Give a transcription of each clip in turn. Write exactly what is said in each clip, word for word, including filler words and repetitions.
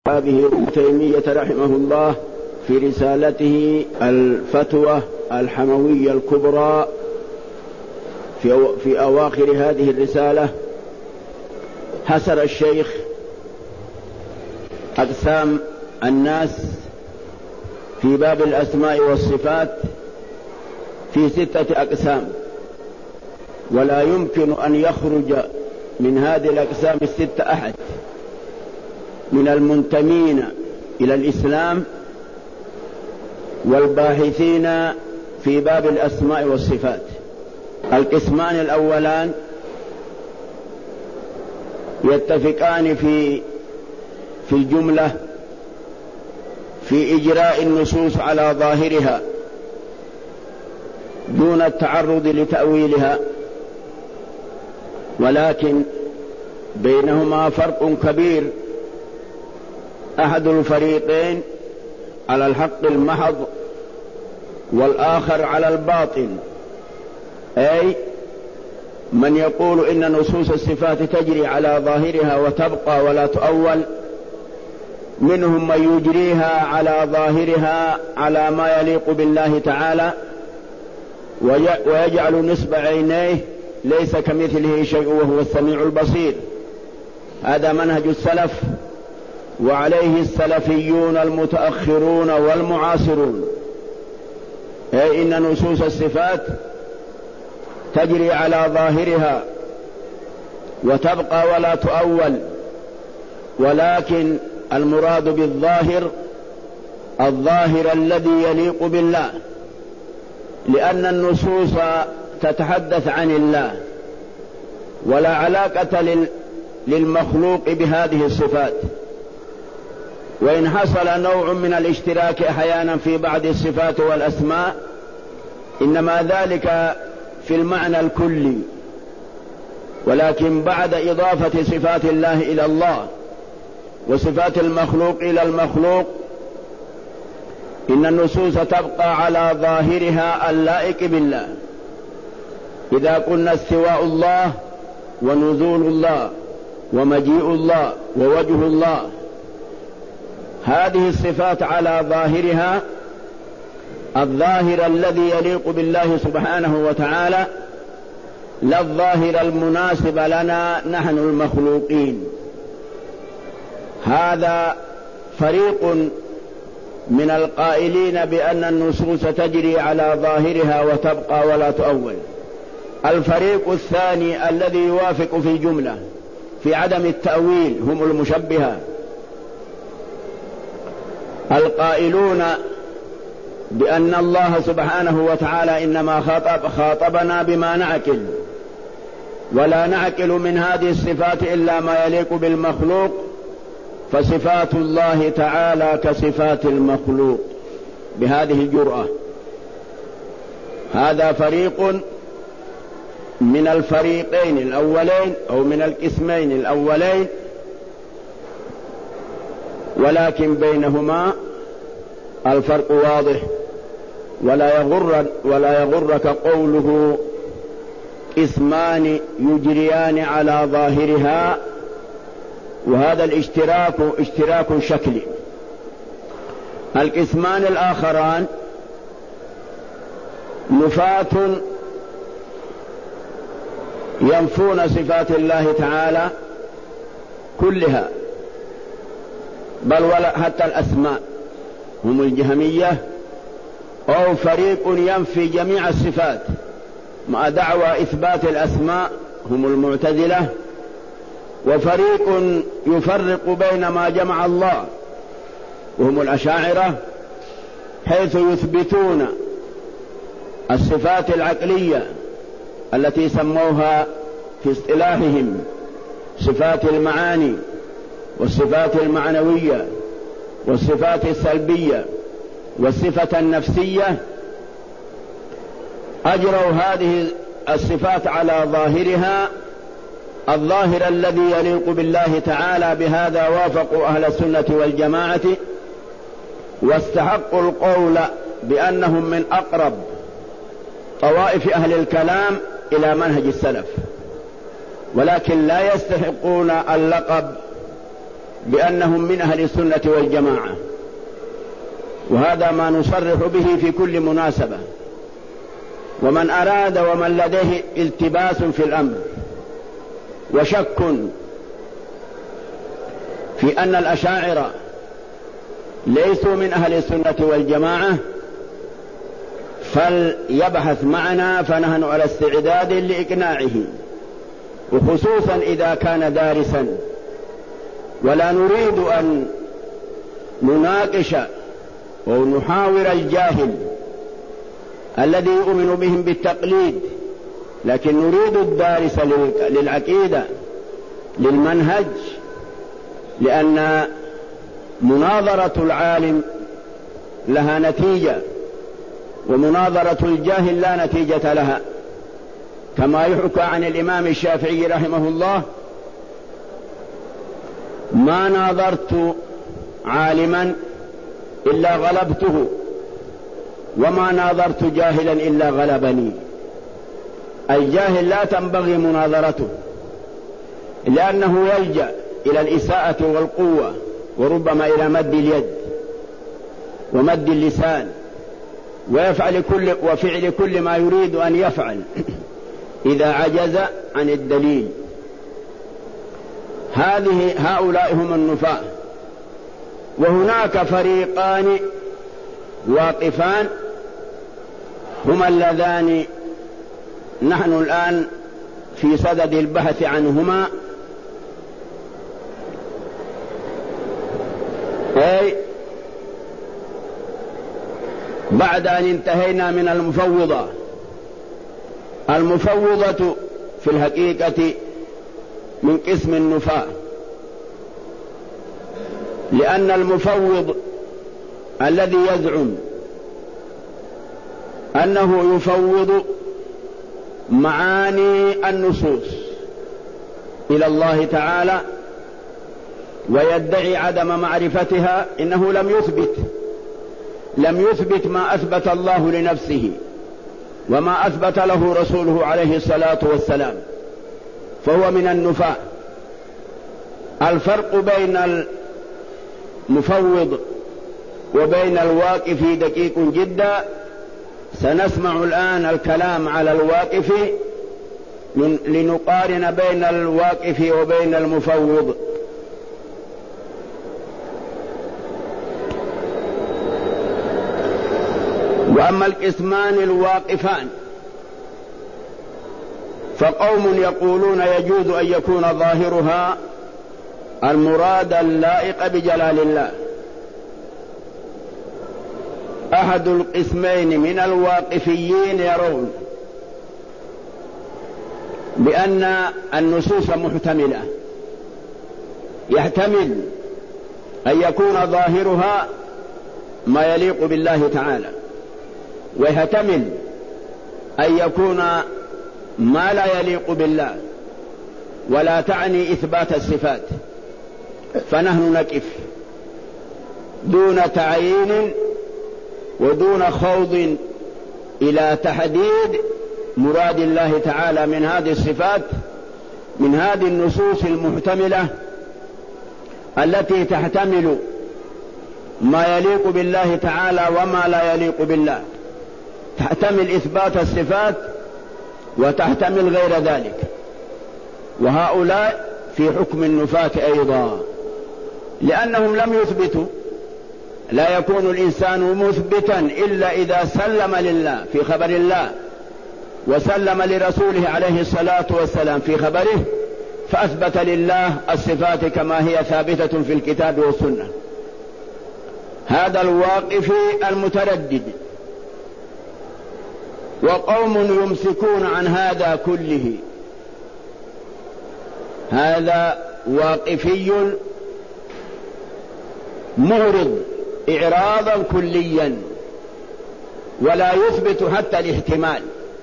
هذه ابن تيمية رحمه الله في رسالته الفتوى الحموية الكبرى في, في أواخر هذه الرسالة حصر الشيخ أقسام الناس في باب الأسماء والصفات في ستة أقسام، ولا يمكن أن يخرج من هذه الأقسام الستة أحد من المنتمين إلى الإسلام والباحثين في باب الأسماء والصفات. القسمان الأولان يتفقان في في الجملة في إجراء النصوص على ظاهرها دون التعرض لتأويلها، ولكن بينهما فرق كبير. أحد الفريقين على الحق المحض والآخر على الباطل، أي من يقول إن نصوص الصفات تجري على ظاهرها وتبقى ولا تؤول، منهم من يجريها على ظاهرها على ما يليق بالله تعالى ويجعل نصب عينيه ليس كمثله شيء وهو السميع البصير. هذا منهج السلف، وعليه السلفيون المتأخرون والمعاصرون، أي إن نصوص الصفات تجري على ظاهرها وتبقى ولا تؤول، ولكن المراد بالظاهر الظاهر الذي يليق بالله، لأن النصوص تتحدث عن الله ولا علاقة للمخلوق بهذه الصفات. وإن حصل نوع من الاشتراك أحيانا في بعض الصفات والأسماء إنما ذلك في المعنى الكلي، ولكن بعد إضافة صفات الله إلى الله وصفات المخلوق إلى المخلوق إن النصوص تبقى على ظاهرها اللائق بالله. إذا قلنا استواء الله ونزول الله ومجيء الله ووجه الله، هذه الصفات على ظاهرها الظاهر الذي يليق بالله سبحانه وتعالى، لا الظاهر المناسب لنا نحن المخلوقين. هذا فريق من القائلين بأن النصوص تجري على ظاهرها وتبقى ولا تؤول. الفريق الثاني الذي يوافق في الجملة في عدم التأويل هم المشبهة، القائلون بأن الله سبحانه وتعالى إنما خاطب خاطبنا بما نعقل، ولا نعقل من هذه الصفات إلا ما يليق بالمخلوق، فصفات الله تعالى كصفات المخلوق بهذه الجرأة. هذا فريق من الفريقين الأولين أو من القسمين الأولين، ولكن بينهما الفرق واضح. ولا يغر ولا يغرك قوله اسمان يجريان على ظاهرها، وهذا الاشتراك اشتراك شكلي. القسمان الآخران نفاة ينفون صفات الله تعالى كلها، بل ولا حتى الأسماء، هم الجهمية. أو فريق ينفي جميع الصفات مع دعوى إثبات الأسماء، هم المعتزلة. وفريق يفرق بين ما جمع الله، وهم الأشاعرة، حيث يثبتون الصفات العقلية التي سموها في اصطلاحهم صفات المعاني والصفات المعنوية والصفات السلبية والصفة النفسية، أجروا هذه الصفات على ظاهرها الظاهر الذي يليق بالله تعالى. بهذا وافقوا أهل السنة والجماعة، واستحقوا القول بأنهم من أقرب طوائف أهل الكلام إلى منهج السلف، ولكن لا يستحقون اللقب بأنهم من أهل السنة والجماعة، وهذا ما نصرح به في كل مناسبة. ومن أراد ومن لديه التباس في الأمر وشك في أن الأشاعرة ليسوا من أهل السنة والجماعة فليبحث معنا، فنحن على استعداد لإقناعه، وخصوصا إذا كان دارسا. ولا نريد أن نناقش ونحاور الجاهل الذي يؤمن بهم بالتقليد، لكن نريد الدارس للعقيدة للمنهج، لأن مناظرة العالم لها نتيجة ومناظرة الجاهل لا نتيجة لها، كما يحكى عن الإمام الشافعي رحمه الله: ما ناظرت عالما إلا غلبته، وما ناظرت جاهلا إلا غلبني. الجاهل لا تنبغي مناظرته، لأنه يلجأ إلى الإساءة والقوة، وربما إلى مد اليد ومد اللسان، ويفعل كل وفعل كل ما يريد أن يفعل إذا عجز عن الدليل. هذه هؤلاء هم النفاة. وهناك فريقان واقفان هما اللذان نحن الآن في صدد البحث عنهما، أي بعد أن انتهينا من المفوضة. المفوضة في الحقيقة من قسم النفاة، لأن المفوض الذي يزعم أنه يفوض معاني النصوص إلى الله تعالى ويدعي عدم معرفتها، إنه لم يثبت لم يثبت ما أثبت الله لنفسه وما أثبت له رسوله عليه الصلاة والسلام، فهو من النفاة. الفرق بين المفوض وبين الواقف دقيق جدا. سنسمع الآن الكلام على الواقف لنقارن بين الواقف وبين المفوض. وأما القسمان الواقفان فقوم يقولون يجوز أن يكون ظاهرها المراد اللائق بجلال الله. أحد القسمين من الواقفيين يرون بأن النصوص محتملة، يحتمل أن يكون ظاهرها ما يليق بالله تعالى، ويحتمل أن يكون ما لا يليق بالله، ولا تعني إثبات الصفات. فنحن نقف دون تعيين ودون خوض إلى تحديد مراد الله تعالى من هذه الصفات، من هذه النصوص المحتملة التي تحتمل ما يليق بالله تعالى وما لا يليق بالله، تحتمل إثبات الصفات وتحتمل غير ذلك. وهؤلاء في حكم النفاة أيضا، لأنهم لم يثبتوا. لا يكون الإنسان مثبتا إلا إذا سلم لله في خبر الله وسلم لرسوله عليه الصلاة والسلام في خبره، فأثبت لله الصفات كما هي ثابتة في الكتاب والسنة. هذا الواقف المتردد. وقوم يمسكون عن هذا كله. هذا واقفي معرض إعراضا كليا، ولا يثبت حتى الاحتمال.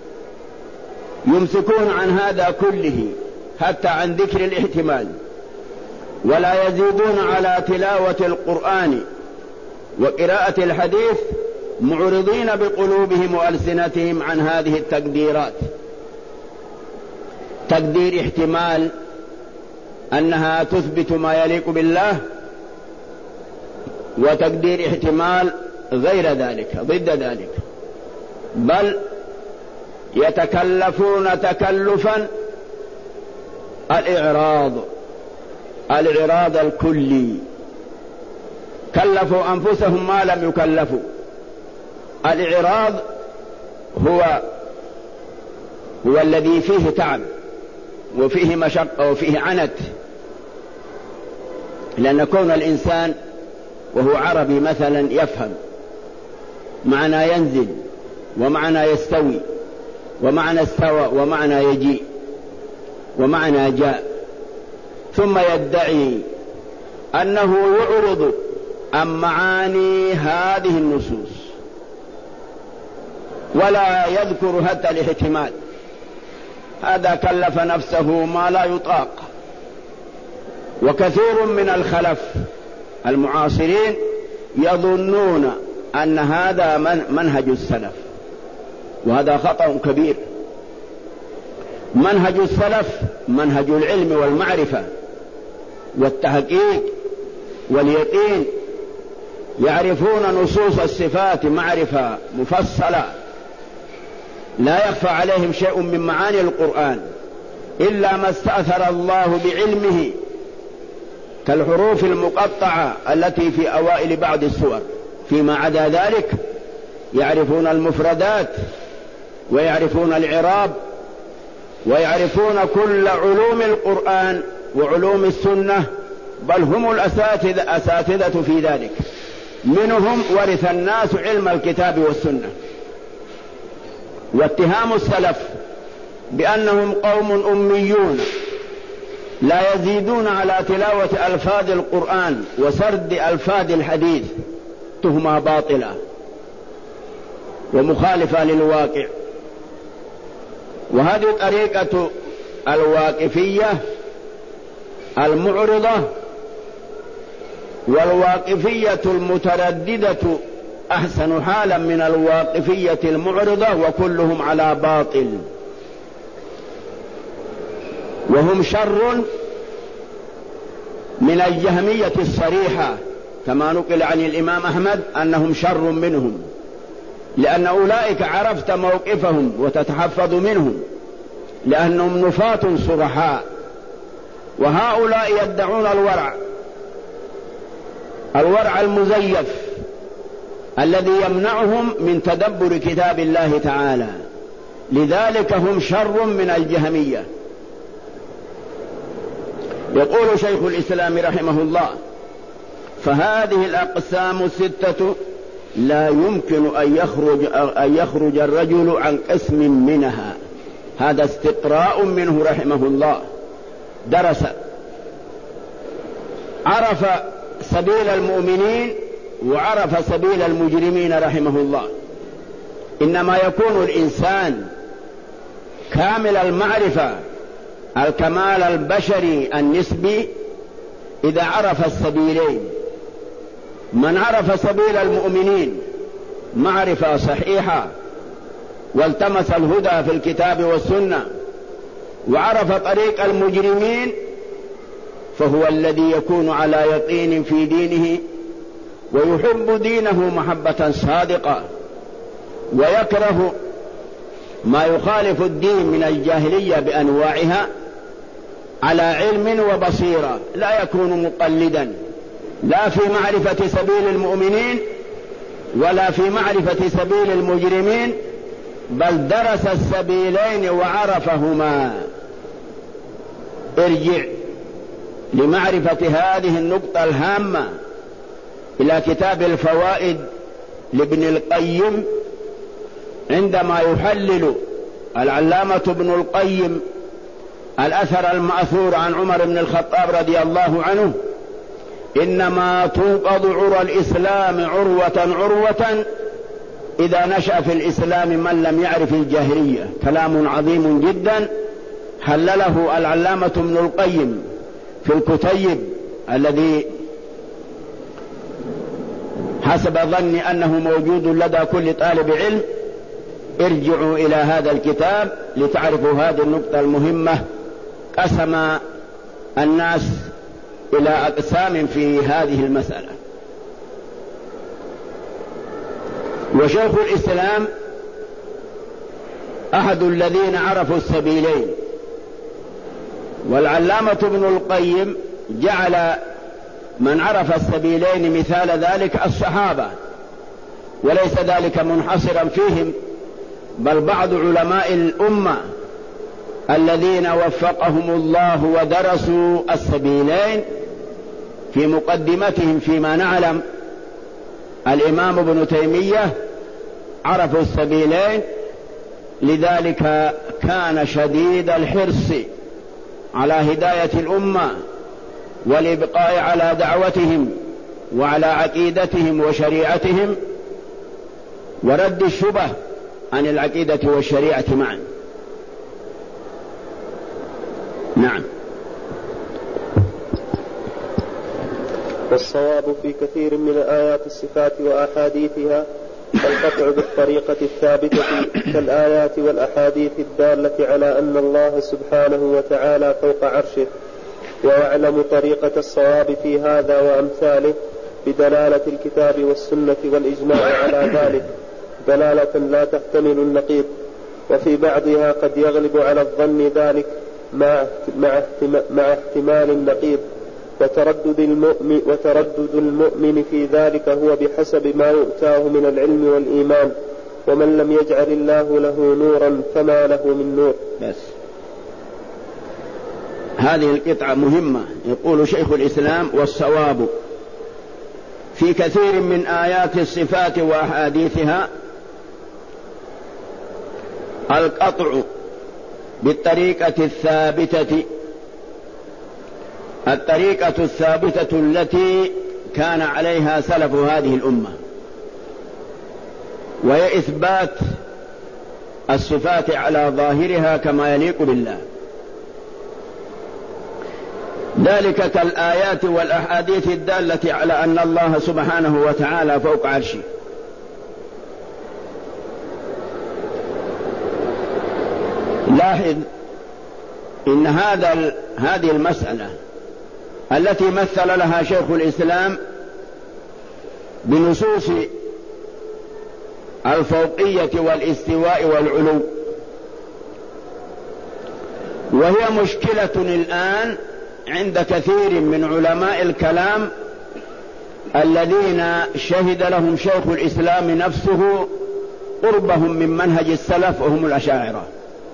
يمسكون عن هذا كله حتى عن ذكر الاحتمال، ولا يزيدون على تلاوة القرآن وقراءة الحديث، معرضين بقلوبهم وألسنتهم عن هذه التقديرات. تقدير احتمال أنها تثبت ما يليق بالله، وتقدير احتمال غير ذلك ضد ذلك، بل يتكلفون تكلفا الإعراض الإعراض الكلي، كلفوا أنفسهم ما لم يكلفوا. الإعراض هو هو الذي فيه تعب وفيه مشقة وفيه عنت، لأن كون الإنسان وهو عربي مثلا يفهم معنى ينزل ومعنى يستوي ومعنى استوى ومعنى يجيء ومعنى جاء، ثم يدعي أنه يعرض عن معاني هذه النصوص ولا يذكر حتى الاحتمال، هذا كلف نفسه ما لا يطاق. وكثير من الخلف المعاصرين يظنون أن هذا من منهج السلف، وهذا خطأ كبير. منهج السلف منهج العلم والمعرفة والتحقيق واليقين، يعرفون نصوص الصفات معرفة مفصلة، لا يخفى عليهم شيء من معاني القرآن إلا ما استأثر الله بعلمه، كالحروف المقطعة التي في أوائل بعض السور. فيما عدا ذلك يعرفون المفردات ويعرفون الإعراب ويعرفون كل علوم القرآن وعلوم السنة، بل هم الأساتذة أساتذة في ذلك. منهم ورث الناس علم الكتاب والسنة. واتهام السلف بأنهم قوم أميون لا يزيدون على تلاوة ألفاظ القرآن وسرد ألفاظ الحديث تهمة باطلة ومخالفة للواقع. وهذه طريقة الواقفية المعرضة، والواقفية المترددة أحسن حالا من الواقفية المعرضة، وكلهم على باطل، وهم شر من الجهمية الصريحة، كما نقل عن الإمام أحمد أنهم شر منهم، لأن أولئك عرفت موقفهم وتتحفظ منهم لأنهم نفاة صرحاء. وهؤلاء يدعون الورع الورع المزيف الذي يمنعهم من تدبر كتاب الله تعالى، لذلك هم شر من الجهمية. يقول شيخ الإسلام رحمه الله: فهذه الأقسام الستة لا يمكن أن يخرج, أن يخرج الرجل عن قسم منها. هذا استقراء منه رحمه الله، درس عرف سبيل المؤمنين وعرف سبيل المجرمين رحمه الله. إنما يكون الإنسان كامل المعرفة الكمال البشري النسبي إذا عرف السبيلين. من عرف سبيل المؤمنين معرفة صحيحة والتمس الهدى في الكتاب والسنة وعرف طريق المجرمين، فهو الذي يكون على يقين في دينه ويحب دينه محبة صادقة، ويكره ما يخالف الدين من الجاهلية بأنواعها على علم وبصيرة، لا يكون مقلدا لا في معرفة سبيل المؤمنين ولا في معرفة سبيل المجرمين، بل درس السبيلين وعرفهما. ارجع لمعرفة هذه النقطة الهامة إلى كتاب الفوائد لابن القيم، عندما يحلل العلامة ابن القيم الأثر المأثور عن عمر بن الخطاب رضي الله عنه: إنما توقظ عرى الإسلام عروة عروة إذا نشأ في الإسلام من لم يعرف الجاهلية. كلام عظيم جدا حلله العلامة ابن القيم في الكتيب الذي حسب ظني أنه موجود لدى كل طالب علم. ارجعوا إلى هذا الكتاب لتعرفوا هذه النقطة المهمة. قسم الناس إلى أقسام في هذه المسألة. وشيخ الإسلام أحد الذين عرفوا السبيلين، والعلامة ابن القيم جعل من عرف السبيلين مثال ذلك الصحابة، وليس ذلك منحصرا فيهم، بل بعض علماء الأمة الذين وفقهم الله ودرسوا السبيلين في مقدمتهم فيما نعلم الإمام ابن تيمية عرفوا السبيلين، لذلك كان شديد الحرص على هداية الأمة والإبقاء على دعوتهم وعلى عقيدتهم وشريعتهم ورد الشبه عن العقيدة والشريعة معا. نعم. والصواب في كثير من آيات الصفات وأحاديثها القطع بالطريقة الثابتة كالآيات والأحاديث الدالة على أن الله سبحانه وتعالى فوق عرشه، ويعلم طريقة الصواب في هذا وأمثاله بدلالة الكتاب والسنة والإجماع على ذلك دلالة لا تحتمل النقيض، وفي بعضها قد يغلب على الظن ذلك مع مع احتمال النقيض، وتردد المؤمن, وتردد المؤمن في ذلك هو بحسب ما يؤتاه من العلم والإيمان، ومن لم يجعل الله له نورا فما له من نور. بس هذه القطعة مهمة. يقول شيخ الإسلام: والصواب في كثير من آيات الصفات وأحاديثها القطع بالطريقة الثابتة، الطريقة الثابتة التي كان عليها سلف هذه الأمة، وهي إثبات الصفات على ظاهرها كما يليق بالله، ذلك كالآيات والأحاديث الدالة على أن الله سبحانه وتعالى فوق عرشه. لاحظ إن هذا هذه المسألة التي مثل لها شيخ الإسلام بنصوص الفوقية والاستواء والعلو، وهي مشكلة الآن عند كثير من علماء الكلام الذين شهد لهم شيخ الإسلام نفسه قربهم من منهج السلف وهم الأشاعرة.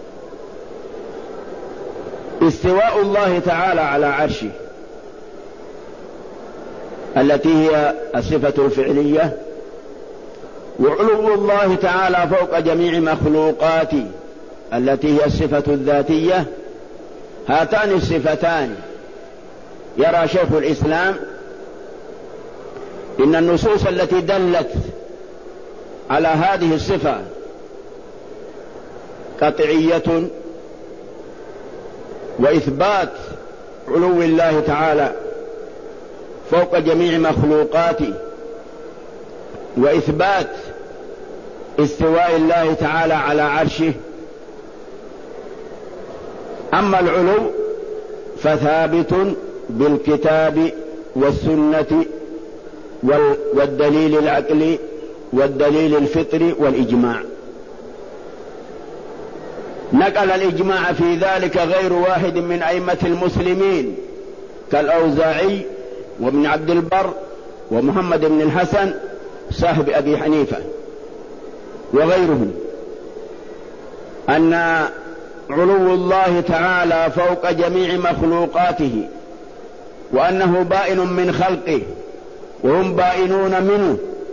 استواء الله تعالى على عرشه التي هي الصفة الفعلية، وعلو الله تعالى فوق جميع مخلوقاته التي هي الصفة الذاتية، هاتان الصفتان يرى شيخ الإسلام إن النصوص التي دلت على هذه الصفة قطعية، وإثبات علو الله تعالى فوق جميع مخلوقاته، وإثبات استواء الله تعالى على عرشه. أما العلو فثابت بالكتاب والسنة والدليل العقلي والدليل الفطري والإجماع. نقل الإجماع في ذلك غير واحد من أئمة المسلمين كالأوزاعي وابن عبد البر ومحمد بن الحسن صاحب أبي حنيفة وغيرهم، أن علو الله تعالى فوق جميع مخلوقاته، وأنه بائن من خلقه وهم بائنون منه،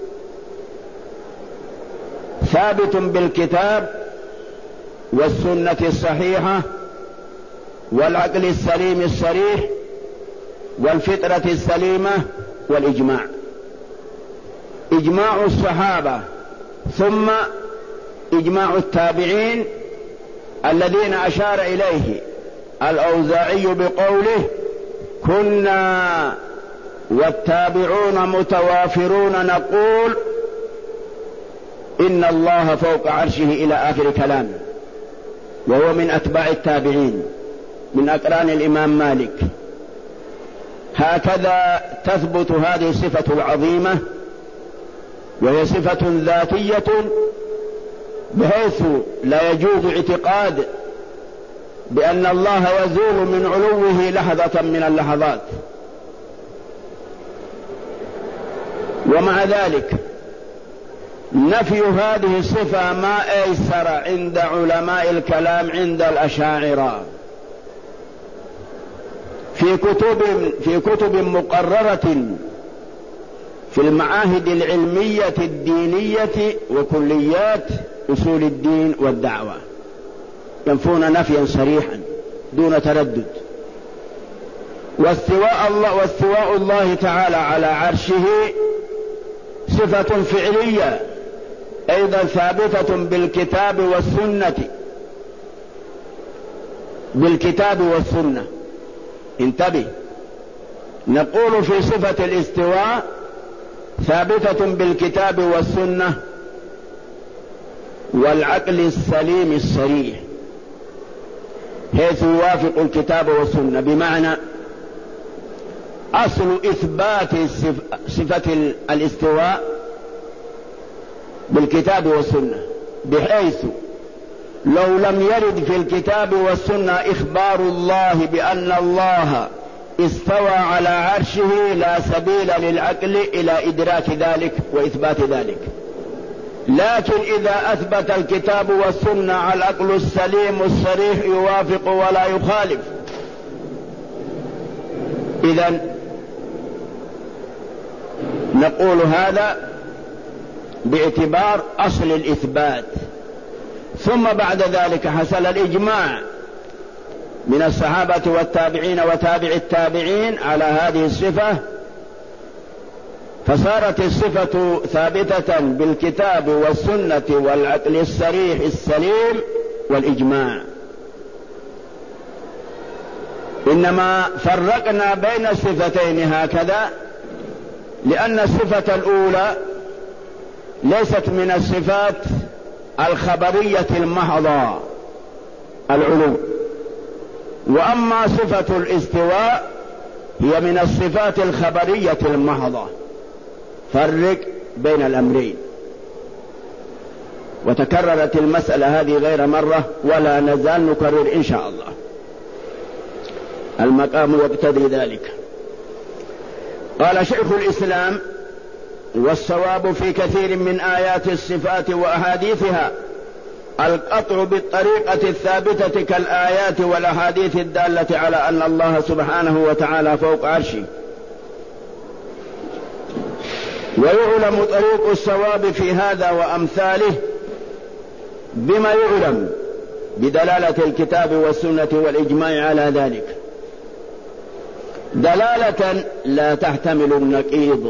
ثابت بالكتاب والسنة الصحيحة والعقل السليم الصريح والفطرة السليمة والإجماع، إجماع الصحابة ثم إجماع التابعين الذين أشار إليه الأوزاعي بقوله: كنا والتابعون متوافرون نقول إن الله فوق عرشه إلى آخر كلام، وهو من أتباع التابعين من أقران الإمام مالك. هكذا تثبت هذه الصفة العظيمة وهي صفة ذاتية بحيث لا يجوز اعتقاد بأن الله يزول من علوه لحظة من اللحظات. ومع ذلك نفي هذه الصفة ما أيسر عند علماء الكلام عند الأشاعرة في كتب في كتب مقررة في المعاهد العلمية الدينية وكليات أصول الدين والدعوة، ينفون نفيا صريحا دون تردد. واستواء الله, واستواء الله تعالى على عرشه صفة فعلية أيضا ثابتة بالكتاب والسنة بالكتاب والسنة. انتبه، نقول في صفة الاستواء ثابتة بالكتاب والسنة والعقل السليم الصريح، حيث يوافق الكتاب والسنة، بمعنى أصل إثبات صفة الاستواء بالكتاب والسنة، بحيث لو لم يرد في الكتاب والسنة إخبار الله بأن الله استوى على عرشه لا سبيل للعقل إلى إدراك ذلك وإثبات ذلك. لكن إذا أثبت الكتاب والسنة العقل السليم الصريح يوافق ولا يخالف. إذن نقول هذا باعتبار أصل الإثبات. ثم بعد ذلك حصل الإجماع من الصحابة والتابعين وتابع التابعين على هذه الصفة، فصارت الصفة ثابتة بالكتاب والسنة والعقل الصريح السليم والإجماع. إنما فرقنا بين الصفتين هكذا لأن الصفة الأولى ليست من الصفات الخبرية المحضة العلو، وأما صفة الاستواء هي من الصفات الخبرية المحضة. فرق بين الأمرين. وتكررت المسألة هذه غير مرة ولا نزال نكرر إن شاء الله، المقام يقتضي ذلك. قال شيخ الإسلام: والصواب في كثير من آيات الصفات وأحاديثها القطع بالطريقة الثابتة كالآيات والأحاديث الدالة على أن الله سبحانه وتعالى فوق عرشه. ويعلم طريق الصواب في هذا وأمثاله بما يعلم بدلالة الكتاب والسنة والإجماع على ذلك، دلالة لا تحتمل النقيض.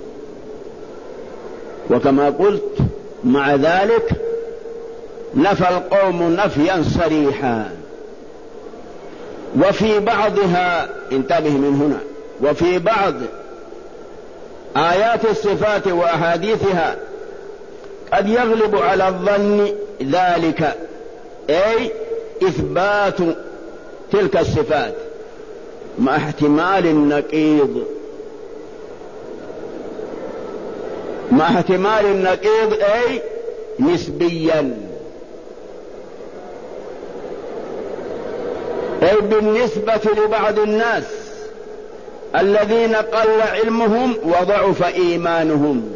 وكما قلت مع ذلك نفى القوم نفيا صريحا. وفي بعضها، انتبه من هنا، وفي بعض آيات الصفات وأحاديثها قد يغلب على الظن ذلك، أي إثبات تلك الصفات مع احتمال النقيض مع احتمال النقيض أي نسبيا، أي بالنسبة لبعض الناس الذين قل علمهم وضعف إيمانهم.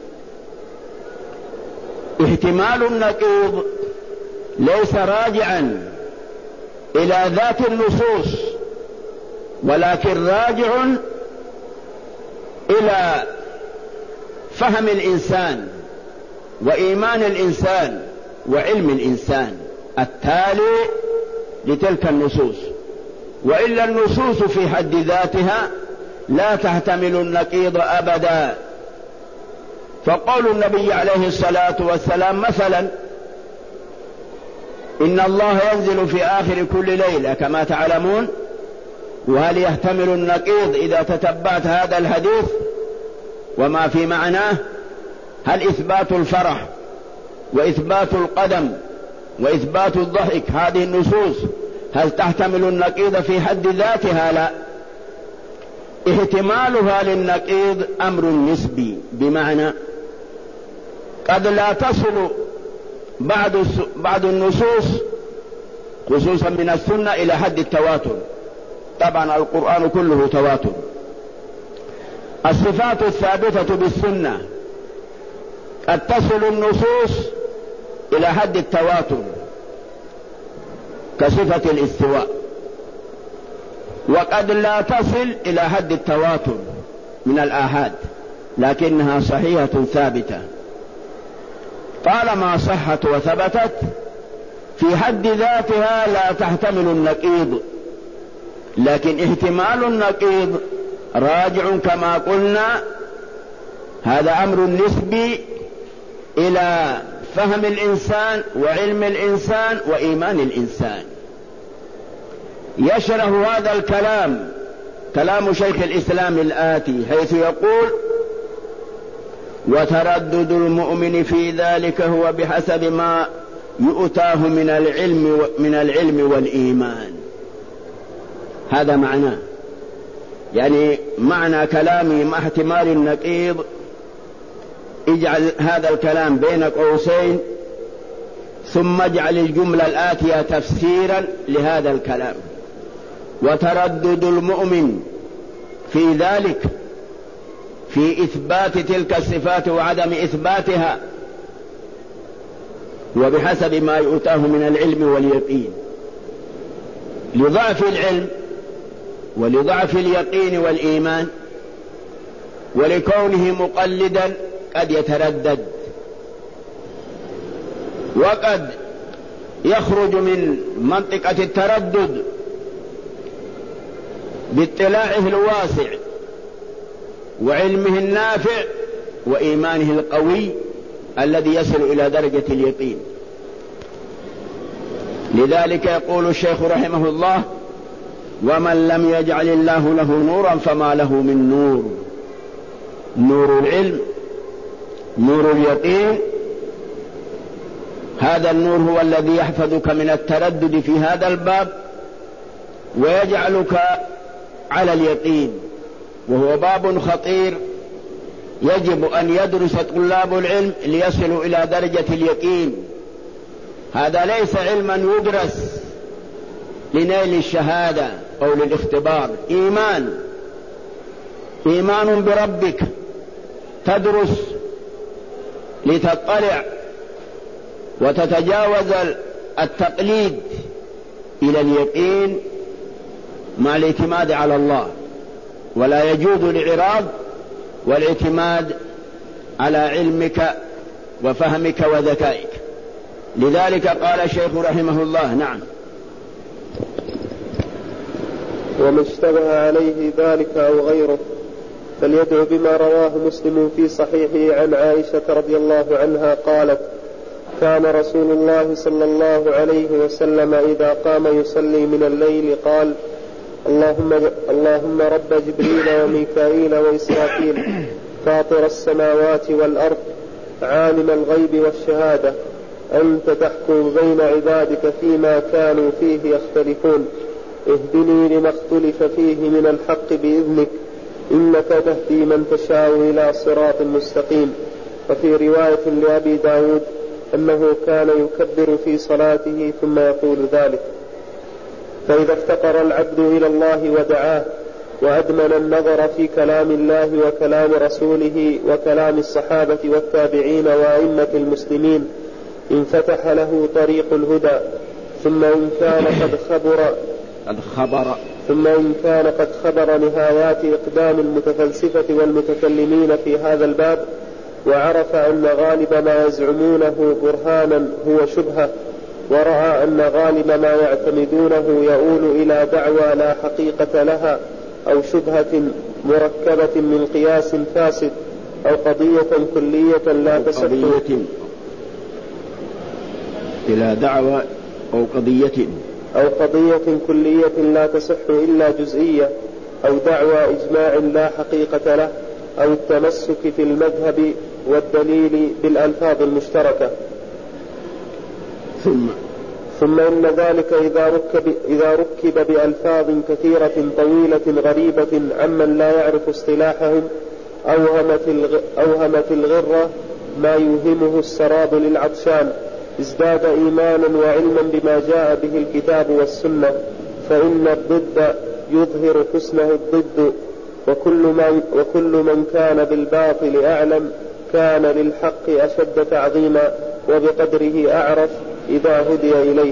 احتمال النقيض ليس راجعا إلى ذات النصوص، ولكن راجع إلى فهم الإنسان وإيمان الإنسان وعلم الإنسان التالي لتلك النصوص. وإلا النصوص في حد ذاتها لا تحتمل النقيض أبدا. فقول النبي عليه الصلاة والسلام مثلا: إن الله ينزل في آخر كل ليلة كما تعلمون، وهل يحتمل النقيض إذا تتبعت هذا الحديث وما في معناه؟ هل إثبات الفرح وإثبات القدم وإثبات الضحك هذه النصوص هل تحتمل النقيض في حد ذاتها؟ لا، احتمالها للنقيض أمر نسبي، بمعنى قد لا تصل بعض بعض النصوص خصوصا من السنة إلى حد التواتر. طبعا القرآن كله تواتر. الصفات الثابتة بالسنة قد تصل النصوص إلى حد التواتر كصفة الاستواء، وقد لا تصل إلى حد التواتر من الآحاد، لكنها صحيحة ثابتة. طالما صحت وثبتت في حد ذاتها لا تحتمل النقيض، لكن احتمال النقيض راجع كما قلنا، هذا أمر نسبي إلى فهم الإنسان وعلم الإنسان وإيمان الإنسان. يشرح هذا الكلام كلام شيخ الإسلام الآتي حيث يقول: وتردد المؤمن في ذلك هو بحسب ما يؤتاه من العلم من العلم والإيمان. هذا معناه، يعني معنى كلامي مع احتمال النقيض اجعل هذا الكلام بين قوسين ثم اجعل الجملة الآتية تفسيرا لهذا الكلام. وتردد المؤمن في ذلك في إثبات تلك الصفات وعدم إثباتها وبحسب ما يؤتاه من العلم واليقين، لضعف العلم ولضعف اليقين والإيمان، ولكونه مقلدا قد يتردد، وقد يخرج من منطقة التردد باطلاعه الواسع وعلمه النافع وإيمانه القوي الذي يصل إلى درجة اليقين. لذلك يقول الشيخ رحمه الله: ومن لم يجعل الله له نورا فما له من نور. نور العلم، نور اليقين، هذا النور هو الذي يحفظك من التردد في هذا الباب ويجعلك على اليقين، وهو باب خطير يجب أن يدرس طلاب العلم ليصلوا إلى درجة اليقين. هذا ليس علما يدرس لنيل الشهادة أو للاختبار، إيمان إيمان بربك، تدرس لتطلع وتتجاوز التقليد إلى اليقين مع الاعتماد على الله، ولا يجوز الإعراض والاعتماد على علمك وفهمك وذكائك. لذلك قال الشيخ رحمه الله: نعم. ومن اشتبه عليه ذلك أو غيره فليدعو بما رواه مسلم في صحيحه عن عائشة رضي الله عنها قالت: كان رسول الله صلى الله عليه وسلم إذا قام يصلي من الليل قال: اللهم, اللهم رب جبريل وميكائيل وإسرافيل فاطر السماوات والأرض عالم الغيب والشهادة أنت تحكم بين عبادك فيما كانوا فيه يختلفون اهدني لما اختلف فيه من الحق بإذنك إنك تهدي من تشاء إلى صراط مستقيم. وفي رواية لأبي داود أنه كان يكبر في صلاته ثم يقول ذلك. فإذا افتقر العبد إلى الله ودعاه وأدمن النظر في كلام الله وكلام رسوله وكلام الصحابة والتابعين وأئمة المسلمين انفتح له طريق الهدى. ثم إن كان قد خبر قد خبر ثم إن كان قد خبر نهايات إقدام المتفلسفة والمتكلمين في هذا الباب وعرف أن غالب ما يزعمونه برهانا هو شبهة، ورأى أن غالب ما يعتمدونه يؤول إلى دعوى لا حقيقة لها أو شبهة مركبة من قياس فاسد أو قضية كلية لا تصح إلى دعوى أو قضية أو قضية كلية لا تصح إلا جزئية أو دعوى إجماع لا حقيقة له أو التمسك في المذهب والدليل بالألفاظ المشتركة. ثم ثم إن ذلك إذا ركب, إذا ركب بألفاظ كثيرة طويلة غريبة عمن لا يعرف اصطلاحهم أوهمت, الغ... أوهمت الغرة ما يوهمه السراب للعطشان ازداد إيمانا وعلما بما جاء به الكتاب والسنة، فإن الضد يظهر حسنه الضد، وكل من, وكل من كان بالباطل أعلم كان للحق أشد تعظيما وبقدره أعرف إذا هدي إليه.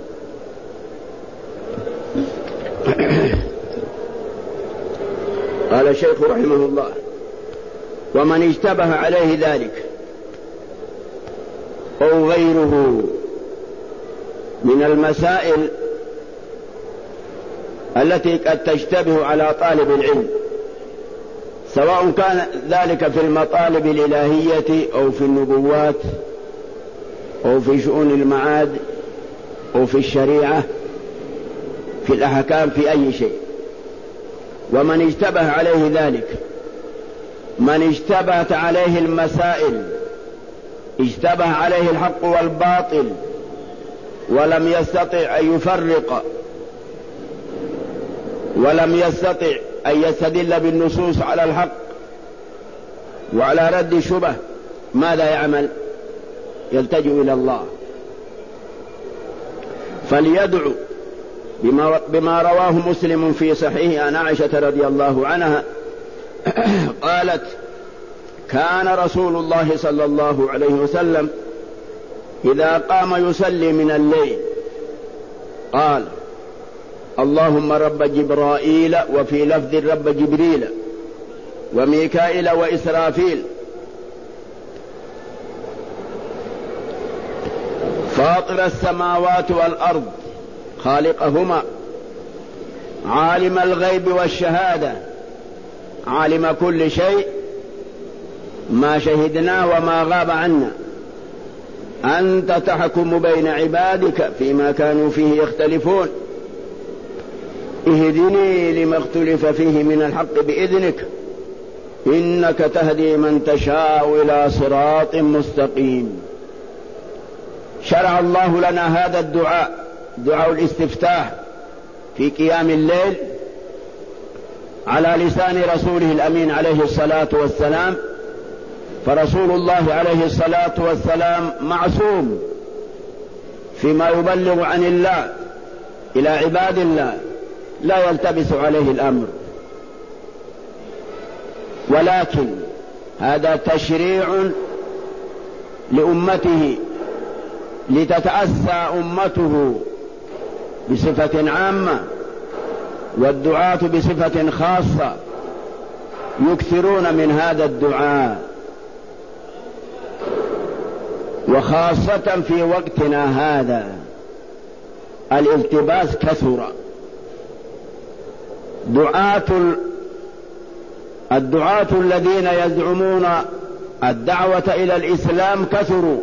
قال الشيخ رحمه الله: ومن اشتبه عليه ذلك أو غيره من المسائل التي قد تشتبه على طالب العلم، سواء كان ذلك في المطالب الإلهية أو في النبوات أو في شؤون المعاد أو في الشريعة في الأحكام في أي شيء. ومن اشتبه عليه ذلك، من اشتبهت عليه المسائل، اشتبه عليه الحق والباطل ولم يستطع أن يفرق ولم يستطع أن يستدل بالنصوص على الحق وعلى رد شبه، ماذا يعمل؟ يلتجئ إلى الله، فليدعو بما, بما رواه مسلم في صحيح عن عائشة رضي الله عنها قالت: كان رسول الله صلى الله عليه وسلم إذا قام يصلي من الليل قال: اللهم رب جبرائيل، وفي لفظ رب جبريل وميكائيل وإسرافيل، فاطر السماوات والأرض خالقهما، عالم الغيب والشهادة، عالم كل شيء ما شهدناه وما غاب عنا، أنت تحكم بين عبادك فيما كانوا فيه يختلفون، اهدني لما اختلف فيه من الحق بإذنك، إنك تهدي من تشاء إلى صراط مستقيم. شرع الله لنا هذا الدعاء، دعاء الاستفتاح في قيام الليل على لسان رسوله الأمين عليه الصلاة والسلام، فرسول الله عليه الصلاة والسلام معصوم فيما يبلغ عن الله إلى عباد الله، لا يلتبس عليه الأمر، ولكن هذا تشريع لأمته لتتأسى أمته بصفة عامة والدعاة بصفة خاصة يكثرون من هذا الدعاء، وخاصة في وقتنا هذا الالتباس كثر. دعاة الدعاة الذين يزعمون الدعوة إلى الإسلام كثروا،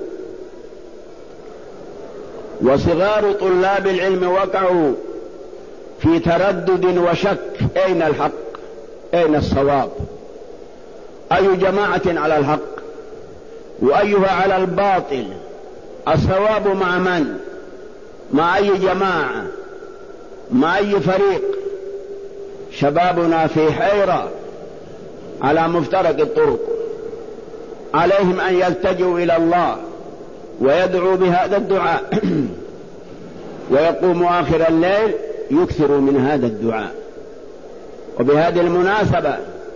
وصغار طلاب العلم وقعوا في تردد وشك: أين الحق؟ أين الصواب؟ أي جماعة على الحق وأيها على الباطل؟ الصواب مع من؟ مع أي جماعة؟ مع أي فريق؟ شبابنا في حيرة على مفترق الطرق، عليهم أن يلتجوا إلى الله ويدعوا بهذا الدعاء ويقوموا آخر الليل يكثروا من هذا الدعاء. وبهذه المناسبة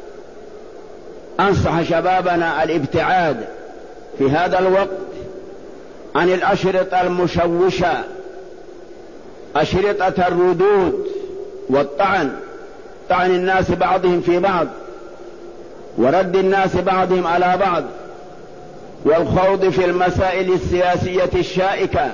أنصح شبابنا الابتعاد في هذا الوقت عن الأشرطة المشوشة، أشرطة الردود والطعن، طعن الناس بعضهم في بعض ورد الناس بعضهم على بعض، والخوض في المسائل السياسية الشائكة،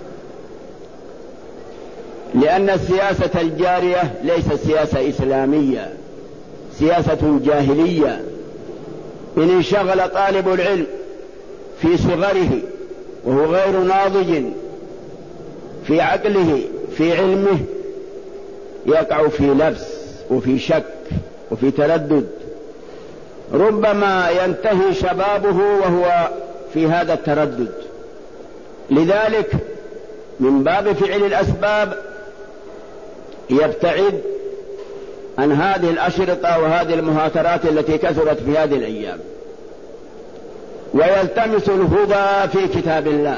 لأن السياسة الجارية ليست سياسة إسلامية، سياسة جاهلية. إن انشغل طالب العلم في صغره وهو غير ناضج في عقله في علمه يقع في لبس وفي شك وفي تردد، ربما ينتهي شبابه وهو في هذا التردد. لذلك من باب فعل الأسباب يبتعد عن هذه الأشرطة وهذه المهاترات التي كثرت في هذه الأيام، ويلتمس الهدى في كتاب الله،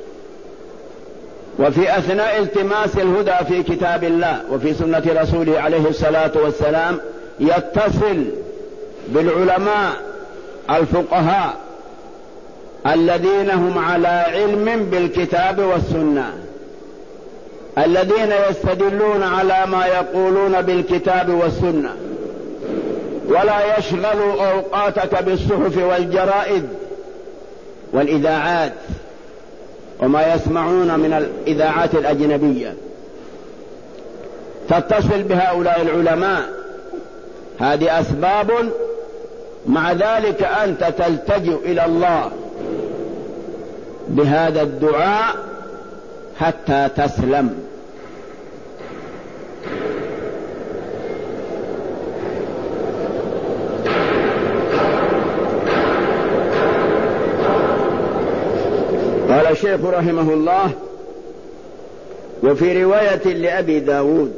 وفي أثناء التماس الهدى في كتاب الله وفي سنة رسوله عليه الصلاة والسلام يتصل بالعلماء الفقهاء الذين هم على علم بالكتاب والسنة، الذين يستدلون على ما يقولون بالكتاب والسنة، ولا يشغلوا أوقاتك بالصحف والجرائد والإذاعات وما يسمعون من الإذاعات الأجنبية. تتصل بهؤلاء العلماء، هذه أسباب، مع ذلك أنت تلتجئ إلى الله بهذا الدعاء حتى تسلم. قال الشيخ رحمه الله: وفي رواية لأبي داود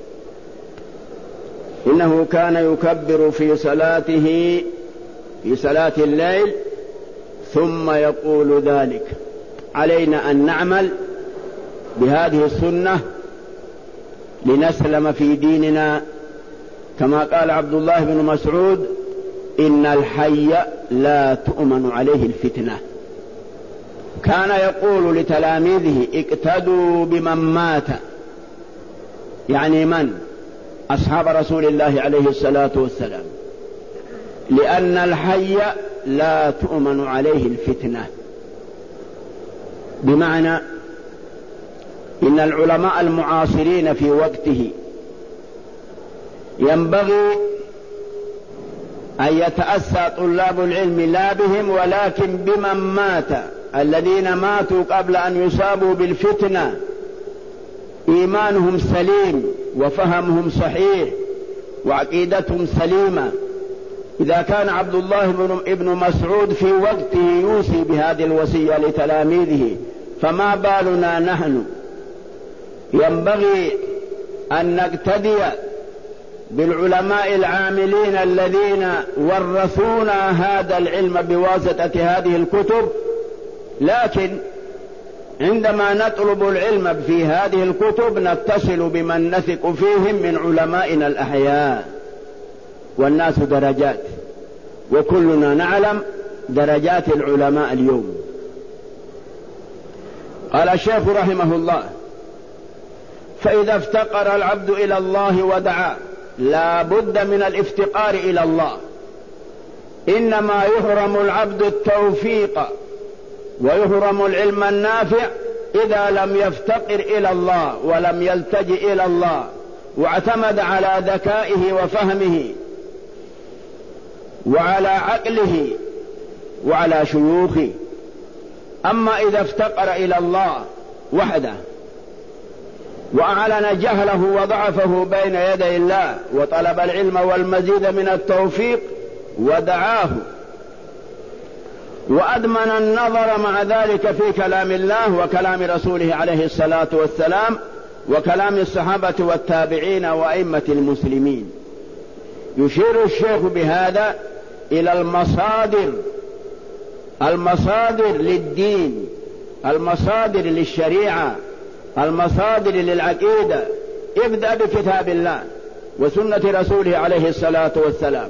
إنه كان يكبر في صلاته في صلاة الليل ثم يقول ذلك. علينا أن نعمل بهذه السنة لنسلم في ديننا، كما قال عبد الله بن مسعود: إن الحي لا تؤمن عليه الفتنة. كان يقول لتلاميذه: اقتدوا بمن مات، يعني من؟ أصحاب رسول الله عليه الصلاة والسلام، لأن الحي لا تؤمن عليه الفتنة. بمعنى إن العلماء المعاصرين في وقته ينبغي أن يتأسى طلاب العلم لا بهم ولكن بمن مات، الذين ماتوا قبل أن يصابوا بالفتنة، إيمانهم سليم وفهمهم صحيح وعقيدتهم سليمة. إذا كان عبد الله بن ابن مسعود في وقته يوصي بهذه الوصية لتلاميذه، فما بالنا نحن؟ ينبغي أن نقتدي بالعلماء العاملين الذين ورثونا هذا العلم بواسطة هذه الكتب، لكن عندما نطلب العلم في هذه الكتب نتصل بمن نثق فيهم من علمائنا الأحياء. والناس درجات، وكلنا نعلم درجات العلماء اليوم. قال الشيخ رحمه الله: فإذا افتقر العبد إلى الله ودعا، لا بد من الافتقار إلى الله. إنما يحرم العبد التوفيق ويحرم العلم النافع إذا لم يفتقر إلى الله ولم يلتجئ إلى الله واعتمد على ذكائه وفهمه وعلى عقله وعلى شيوخه. أما إذا افتقر إلى الله وحده وأعلن جهله وضعفه بين يدي الله وطلب العلم والمزيد من التوفيق ودعاه وأدمن النظر مع ذلك في كلام الله وكلام رسوله عليه الصلاة والسلام وكلام الصحابة والتابعين وأئمة المسلمين، يشير الشيخ بهذا إلى المصادر المصادر للدين، المصادر للشريعة، المصادر للعقيدة. ابدأ بكتاب الله وسنة رسوله عليه الصلاة والسلام.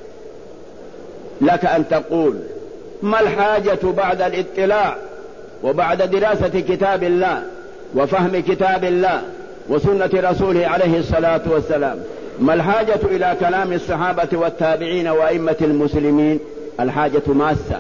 لك أن تقول: ما الحاجة بعد الاطلاع وبعد دراسة كتاب الله وفهم كتاب الله وسنة رسوله عليه الصلاة والسلام، ما الحاجة إلى كلام الصحابة والتابعين وأئمة المسلمين؟ الحاجة ماسة.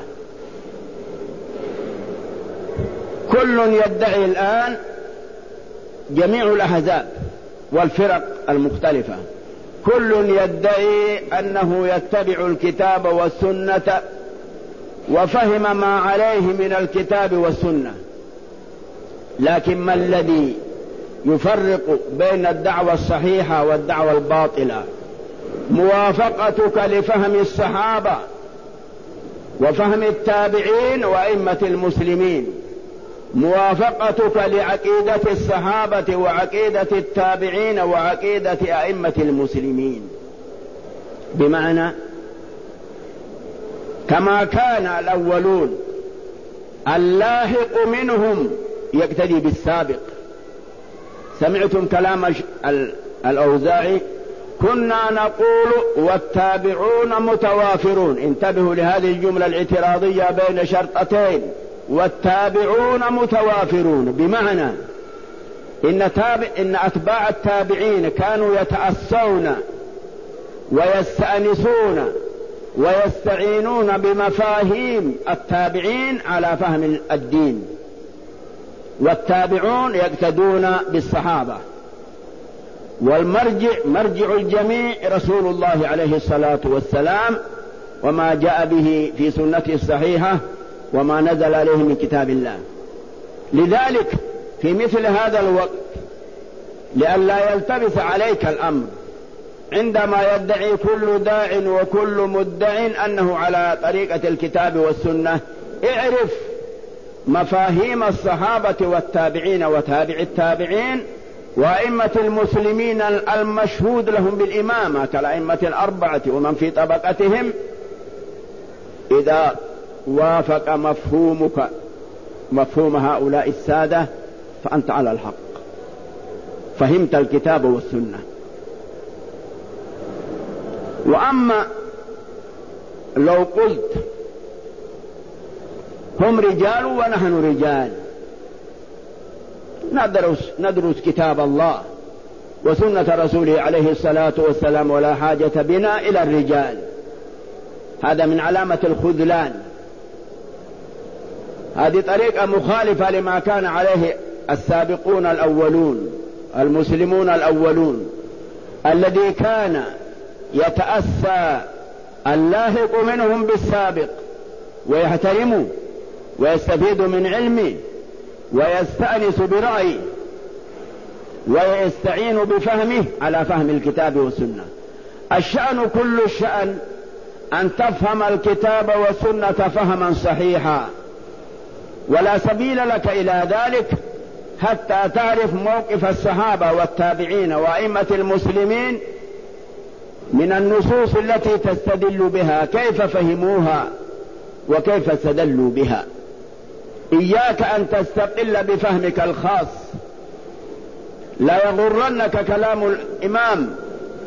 كل يدعي الآن، جميع الأحزاب والفرق المختلفة، كل يدعي أنه يتبع الكتاب والسنة وفهم ما عليه من الكتاب والسنة، لكن ما الذي يفرق بين الدعوة الصحيحة والدعوة الباطلة؟ موافقتك لفهم الصحابة وفهم التابعين وأئمة المسلمين، موافقتك لعقيدة الصحابة وعقيدة التابعين وعقيدة أئمة المسلمين. بمعنى كما كان الأولون اللاحق منهم يقتدي بالسابق. سمعتم كلام الأوزاعي: كنا نقول والتابعون متوافرون. انتبهوا لهذه الجملة الاعتراضية بين شرطتين: والتابعون متوافرون، بمعنى إن, تابع إن أتباع التابعين كانوا يتأسون ويستأنسون ويستعينون بمفاهيم التابعين على فهم الدين، والتابعون يقتدون بالصحابة، والمرجع مرجع الجميع رسول الله عليه الصلاة والسلام وما جاء به في سنته الصحيحة وما نزل عليه من كتاب الله. لذلك في مثل هذا الوقت، لئلا يلتبس عليك الأمر عندما يدعي كل داع وكل مدع أنه على طريقة الكتاب والسنة، اعرف مفاهيم الصحابة والتابعين وتابع التابعين وأئمة المسلمين المشهود لهم بالإمامة كالأئمة الأربعة ومن في طبقتهم. إذا وافق مفهومك مفهوم هؤلاء السادة فأنت على الحق، فهمت الكتاب والسنة. وأما لو قلت هم رجال ونحن رجال، ندرس, ندرس كتاب الله وسنة رسوله عليه الصلاة والسلام ولا حاجة بنا إلى الرجال، هذا من علامة الخذلان. هذه طريقة مخالفة لما كان عليه السابقون الأولون المسلمون الأولون، الذي كان يتأسى اللاحق منهم بالسابق ويحترمه ويستفيد من علمه ويستأنس برأيه ويستعين بفهمه على فهم الكتاب والسنة. الشأن كل الشأن أن تفهم الكتاب والسنة فهما صحيحا، ولا سبيل لك إلى ذلك حتى تعرف موقف الصحابة والتابعين وأئمة المسلمين من النصوص التي تستدل بها، كيف فهموها وكيف استدلوا بها. إياك أن تستقل بفهمك الخاص، لا يغرنك كلام الإمام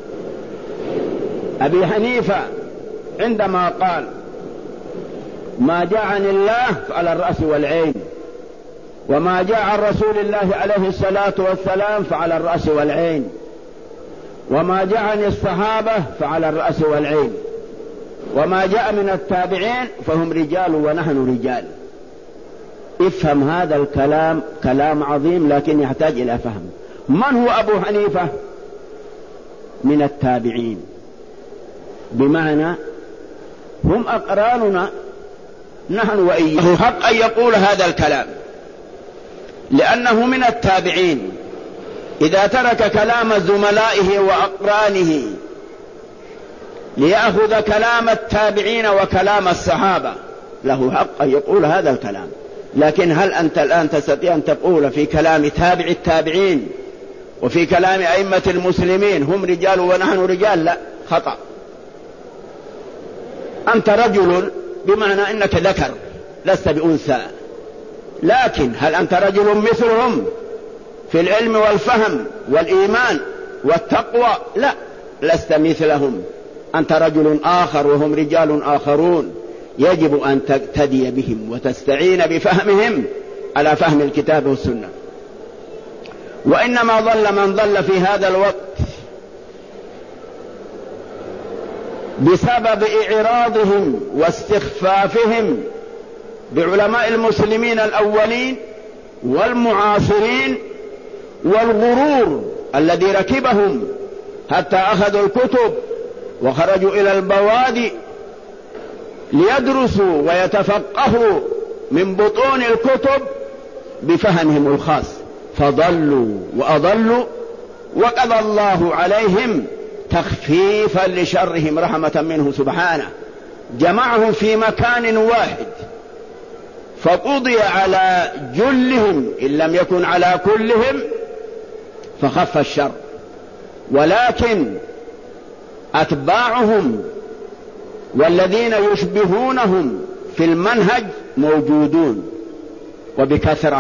أبي حنيفة عندما قال: ما جاء عن الله فعلى الرأس والعين، وما جاء عن رسول الله عليه الصلاة والسلام فعلى الرأس والعين، وما جاء عن الصحابة فعلى الرأس والعين، وما جاء من التابعين فهم رجال ونحن رجال. افهم هذا الكلام، كلام عظيم لكن يحتاج إلى فهم. من هو أبو حنيفة؟ من التابعين، بمعنى هم أقراننا نحن وإياه. حق أن يقول هذا الكلام لأنه من التابعين. إذا ترك كلام زملائه وأقرانه ليأخذ كلام التابعين وكلام الصحابة، له حق أن يقول هذا الكلام. لكن هل أنت الآن تستطيع أن تقول في كلام تابع التابعين وفي كلام أئمة المسلمين هم رجال ونحن رجال؟ لا، خطأ. أنت رجل بمعنى أنك ذكر لست بأنثى، لكن هل أنت رجل مثلهم في العلم والفهم والإيمان والتقوى؟ لا، لست مثلهم، أنت رجل آخر وهم رجال آخرون، يجب أن تقتدي بهم وتستعين بفهمهم على فهم الكتاب والسنة. وإنما ضل من ضل في هذا الوقت بسبب إعراضهم واستخفافهم بعلماء المسلمين الأولين والمعاصرين، والغرور الذي ركبهم حتى أخذوا الكتب وخرجوا إلى البوادي ليدرسوا ويتفقهوا من بطون الكتب بفهمهم الخاص، فضلوا وأضلوا، وقضى الله عليهم تخفيفا لشرهم رحمة منه سبحانه. جمعهم في مكان واحد فقضي على جلهم إن لم يكن على كلهم، فخف الشر. ولكن أتباعهم والذين يشبهونهم في المنهج موجودون وبكثرة،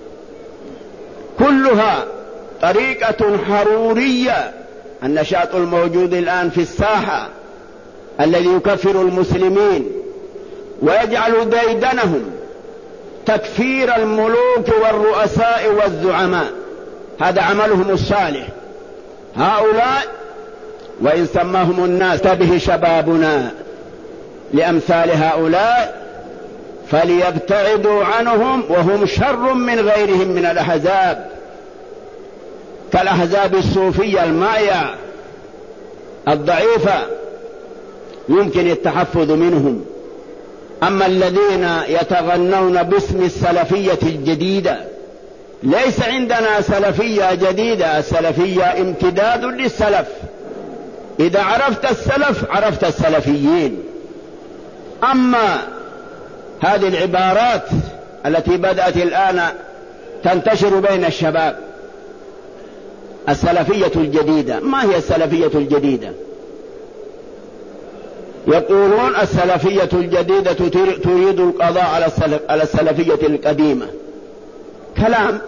كلها طريقة حرورية. النشاط الموجود الآن في الساحة الذي يكفر المسلمين ويجعل ديدنهم تكفير الملوك والرؤساء والزعماء، هذا عملهم الصالح. هؤلاء وإن سماهم الناس به شبابنا لأمثال هؤلاء فليبتعدوا عنهم، وهم شر من غيرهم من الأحزاب، كالأحزاب الصوفية المائعة الضعيفة يمكن التحفظ منهم. أما الذين يتغنون باسم السلفية الجديدة، ليس عندنا سلفية جديدة، السلفية امتداد للسلف. إذا عرفت السلف عرفت السلفيين. أما هذه العبارات التي بدأت الآن تنتشر بين الشباب، السلفية الجديدة، ما هي السلفية الجديدة؟ يقولون السلفية الجديدة تريد القضاء على السلفية القديمة. كلام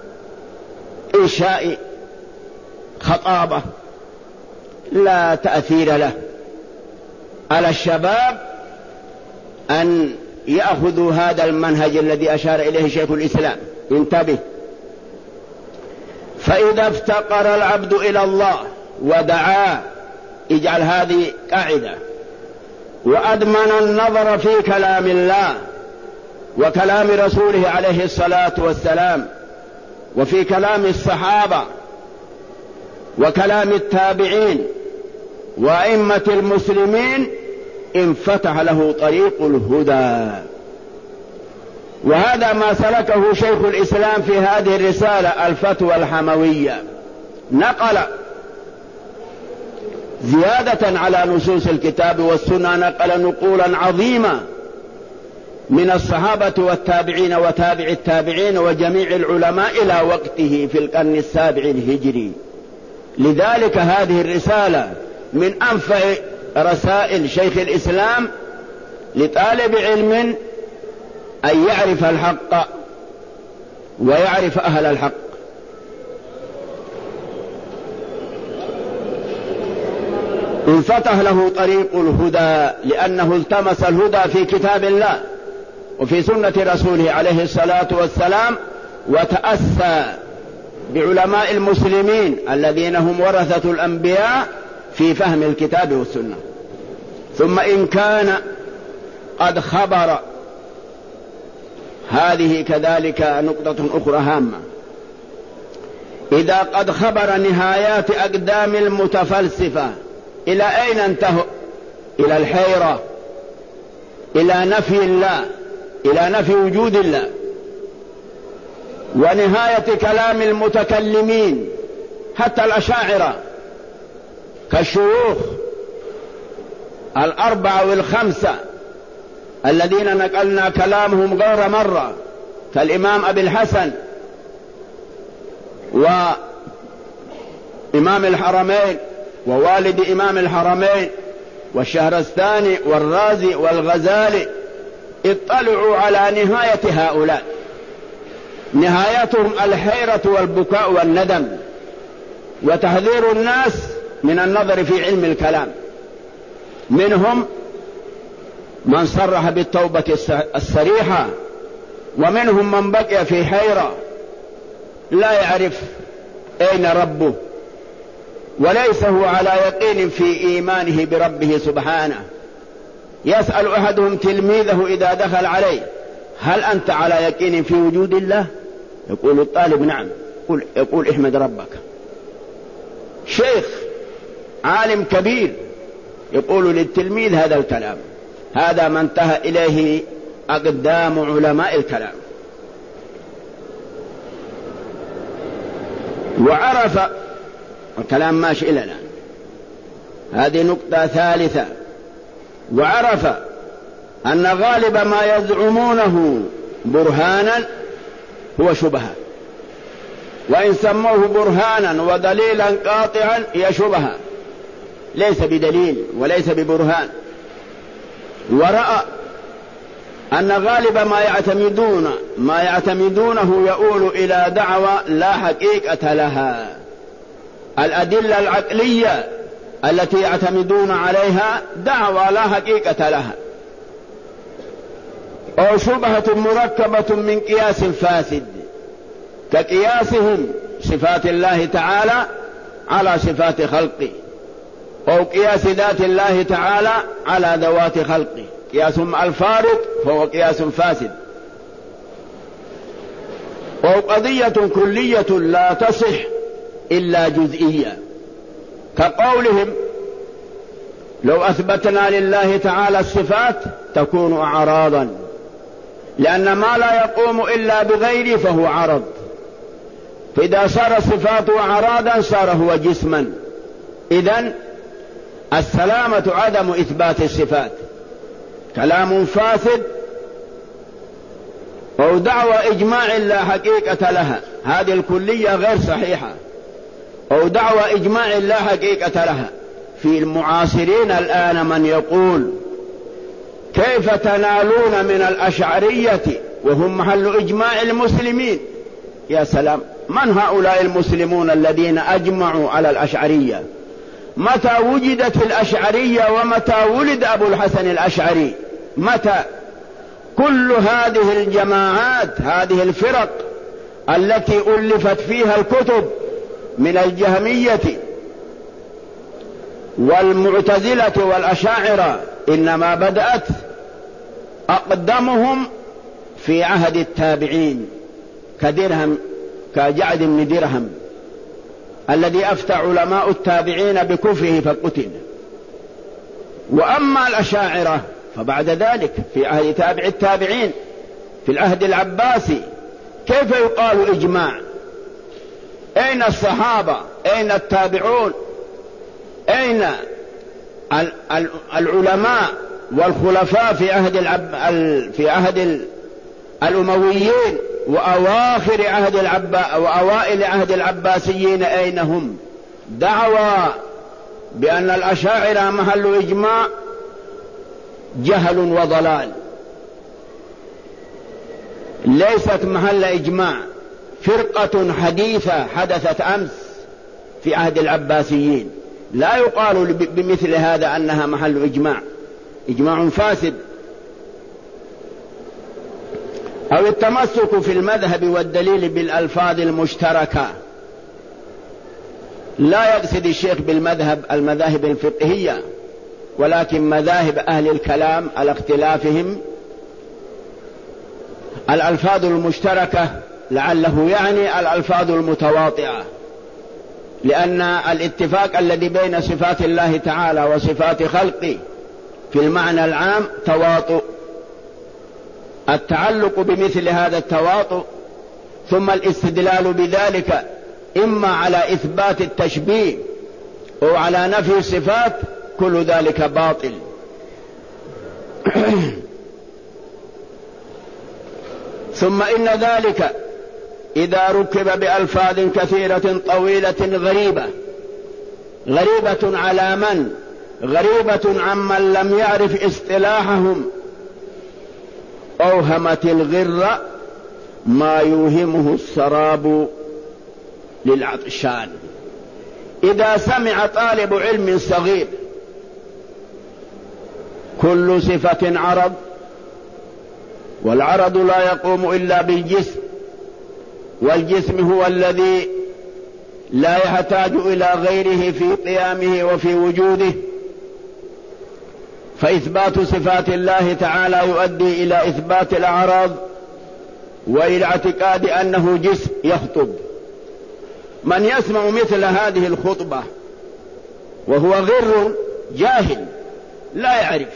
إنشائي خطابة لا تأثير له. على الشباب أن يأخذوا هذا المنهج الذي أشار إليه شيخ الإسلام. انتبه، فإذا افتقر العبد إلى الله ودعاه، اجعل هذه قاعدة، وأدمن النظر في كلام الله وكلام رسوله عليه الصلاة والسلام، وفي كلام الصحابة وكلام التابعين وأئمة المسلمين، انفتح له طريق الهدى. وهذا ما سلكه شيخ الإسلام في هذه الرسالة الفتوى الحموية. نقل زيادة على نصوص الكتاب والسنة، نقل نقولا عظيمة من الصحابة والتابعين وتابع التابعين وجميع العلماء إلى وقته في القرن السابع الهجري. لذلك هذه الرسالة من أنفع رسائل شيخ الإسلام لطالب علم أن يعرف الحق ويعرف أهل الحق. انفتح له طريق الهدى لأنه التمس الهدى في كتاب الله وفي سنة رسوله عليه الصلاة والسلام، وتأسى بعلماء المسلمين الذين هم ورثة الأنبياء في فهم الكتاب والسنة. ثم إن كان قد خبر، هذه كذلك نقطة أخرى هامة، إذا قد خبر نهايات أقدام المتفلسفة إلى أين انتهوا؟ إلى الحيرة، إلى نفي الله، إلى نفي وجود الله. ونهاية كلام المتكلمين حتى الأشاعرة كالشيوخ الأربعة والخمسة الذين نقلنا كلامهم غير مرة، كالإمام أبي الحسن وإمام الحرمين ووالد إمام الحرمين والشهرستاني والرازي والغزالي، اطلعوا على نهاية هؤلاء. نهايتهم الحيرة والبكاء والندم وتحذير الناس من النظر في علم الكلام. منهم من صرح بالتوبة الصريحة، ومنهم من بقي في حيرة لا يعرف أين ربه، وليس هو على يقين في إيمانه بربه سبحانه. يسأل أحدهم تلميذه إذا دخل عليه: هل أنت على يقين في وجود الله؟ يقول الطالب: نعم. يقول, يقول احمد ربك. شيخ عالم كبير يقول للتلميذ هذا الكلام. هذا ما انتهى إليه أقدام علماء الكلام. وعرف الكلام ماشي إلى الآن. هذه نقطة ثالثة. وعرف أن غالب ما يزعمونه برهانا هو شبهة، وإن سموه برهانا ودليلا قاطعا هي شبهة، ليس بدليل وليس ببرهان. ورأى أن غالب ما يعتمدون ما يعتمدونه يؤول إلى دعوى لا حقيقة لها. الأدلة العقلية التي يعتمدون عليها دعوى لا حقيقة لها، أو شبهة مركبة من قياس فاسد، كقياسهم صفات الله تعالى على صفات خلقه، أو قياس ذات الله تعالى على ذوات خلقه. قياسهم الفارق فهو قياس فاسد. أو قضية كلية لا تصح إلا جزئية، كقولهم لو أثبتنا لله تعالى الصفات تكون أعراضا، لأن ما لا يقوم إلا بغيره فهو عرض، فإذا صار صفاته أعراضا صار هو جسما. إذن السلامة عدم إثبات الصفات، كلام فاسد أو دعوى إجماع لا حقيقة لها، هذه الكلية غير صحيحة، أو دعوى إجماع لا حقيقة لها. في المعاصرين الآن من يقول كيف تنالون من الأشعرية وهم محل إجماع المسلمين؟ يا سلام، من هؤلاء المسلمون الذين أجمعوا على الأشعرية؟ متى وجدت الأشعرية ومتى ولد أبو الحسن الأشعري؟ متى؟ كل هذه الجماعات، هذه الفرق التي ألفت فيها الكتب من الجهمية والمعتزلة والأشاعرة إنما بدأت أقدمهم في عهد التابعين، كدرهم كجعد بن درهم الذي أفتى علماء التابعين بكفره فقتل. وأما الأشاعرة فبعد ذلك في عهد تابع التابعين في العهد العباسي. كيف يقال إجماع؟ أين الصحابة؟ أين التابعون؟ أين العلماء والخلفاء في عهد العب... في عهد الأمويين وأواخر عهد العبا وأوائل عهد العباسيين؟ أين هم؟ دعوى بأن الأشاعرة محل إجماع جهل وضلال، ليست محل إجماع، فرقة حديثة حدثت أمس في عهد العباسيين، لا يقال بمثل هذا أنها محل إجماع، إجماع فاسد. أو التمسك في المذهب والدليل بالألفاظ المشتركة، لا يقصد الشيخ بالمذهب المذاهب الفقهية، ولكن مذاهب أهل الكلام على اختلافهم. الألفاظ المشتركة لعله يعني الألفاظ المتواطئة، لأن الاتفاق الذي بين صفات الله تعالى وصفات خلقه في المعنى العام تواطؤ، التعلق بمثل هذا التواطؤ ثم الاستدلال بذلك إما على إثبات التشبيه أو على نفي الصفات، كل ذلك باطل. ثم إن ذلك إذا ركب بألفاظ كثيرة طويلة غريبة، غريبة على من؟ غريبة عمن لم يعرف اصطلاحهم، أوهمت الغر ما يوهمه السراب للعطشان. إذا سمع طالب علم صغير كل صفة عرض، والعرض لا يقوم إلا بالجسم، والجسم هو الذي لا يحتاج إلى غيره في قيامه وفي وجوده، فإثبات صفات الله تعالى يؤدي إلى إثبات الأعراض وإلى اعتقاد أنه جسم يخطب. من يسمع مثل هذه الخطبة وهو غر جاهل لا يعرف،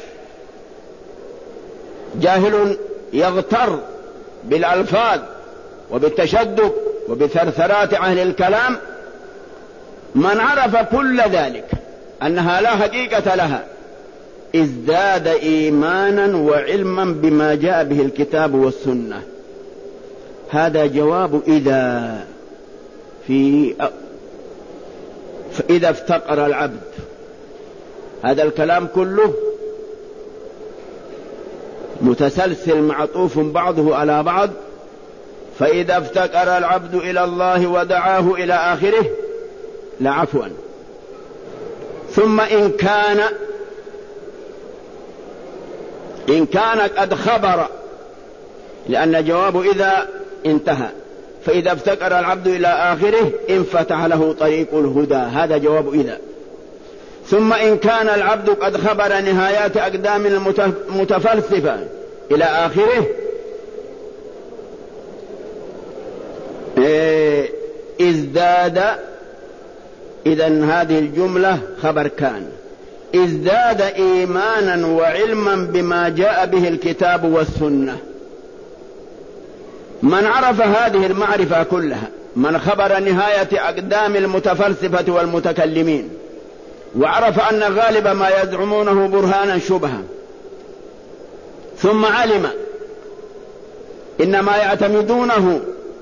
جاهل يغتر بالألفاظ وبالتشدد وبثرثرات أهل الكلام، من عرف كل ذلك أنها لا حقيقة لها ازداد إيمانا وعلما بما جاء به الكتاب والسنة. هذا جواب إذا في فإذا افتقر العبد. هذا الكلام كله متسلسل معطوف بعضه على بعض. فإذا افتقر العبد إلى الله ودعاه إلى آخره لعفوا. ثم إن كان إن كان قد خبر، لأن جواب إذا انتهى، فإذا افتقر العبد إلى آخره انفتح له طريق الهدى، هذا جواب إذا. ثم إن كان العبد قد خبر نهايات أقدام المتفلسفة إلى آخره إيه ازداد. إذن هذه الجملة خبر كان، ازداد إيمانا وعلما بما جاء به الكتاب والسنة. من عرف هذه المعرفة كلها، من خبر نهاية أقدام المتفلسفة والمتكلمين، وعرف أن غالب ما يزعمونه برهانا شبهة، ثم علم إن ما يعتمدونه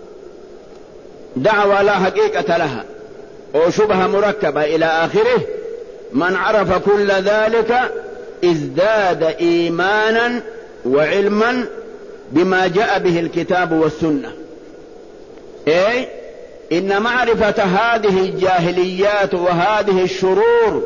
دعوى لا حقيقة لها أو شبهة مركبة إلى آخره، من عرف كل ذلك ازداد إيمانا وعلما بما جاء به الكتاب والسنة. أي إن معرفة هذه الجاهليات وهذه الشرور